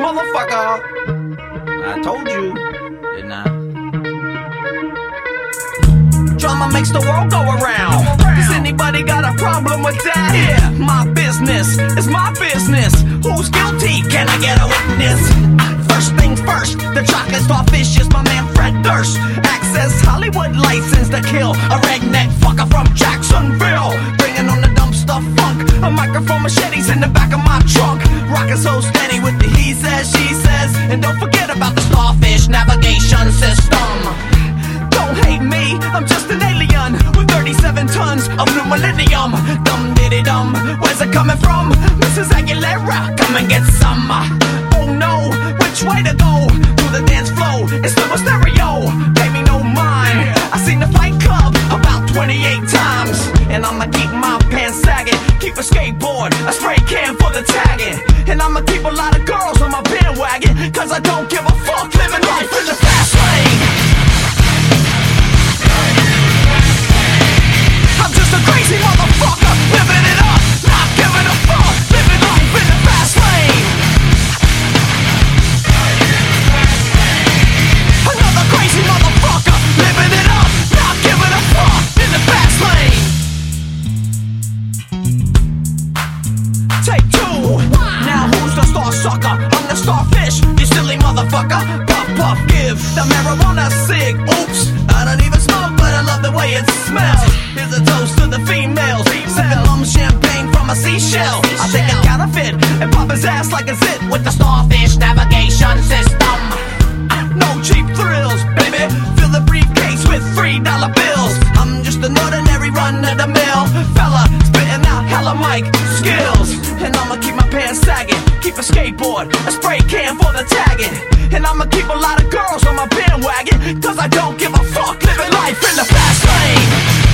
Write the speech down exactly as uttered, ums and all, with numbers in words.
motherfucker. I told you, didn't I? Drama makes the world go around. Does anybody got a problem with that? Yeah, my business is my business. Who's guilty? Can I get a witness? First things first, the chocolate starfish is my man Fred Durst. Access Hollywood license to kill a redneck fucker from Jacksonville. Bringing on the dumpster funk. A microphone machetes in the back of my trunk. Rocking so steady with the he says, she says. And don't forget about the starfish navigation system. Don't hate me, I'm just an alien with thirty-seven tons of new millennium. Dum diddy dum, where's it coming from? Missus Aguilera, come and get some. Oh no, which way to go? Through the dance flow, it's double stereo. Pay me no mind. I seen the Fight Club about twenty-eight times. And I'ma keep my pants sagging. Keep a skateboard, a spray can for the tagging. And I'ma keep a lot of girls on my bandwagon. Cause I don't give a fuck, living life in the fast lane. I'm just a crazy motherfucker, living it up, not giving a fuck, living life in the fast lane. Another crazy motherfucker, living it up, not giving a fuck, in the fast lane. Take two. Now who's the star sucker? I'm the starfish, you silly motherfucker. Puff puff, give the marijuana cig. Oops, I don't even smoke, but I love the way it smells. Here's a toast to the females. Sipping lum champagne from a seashell. I take a counterfeit and pop his ass like a zit with the starfish navigation system. No cheap thrills, baby. Fill the briefcase with three dollar bills. I'm just an ordinary run-of-the-mill fella, spitting out hella mic skills. And I'ma keep my pants sagging, keep a skateboard, a spray can for the tagging. And I'ma keep a lot of girls on my bandwagon. Cause I don't give a fuck, living life in the fast lane.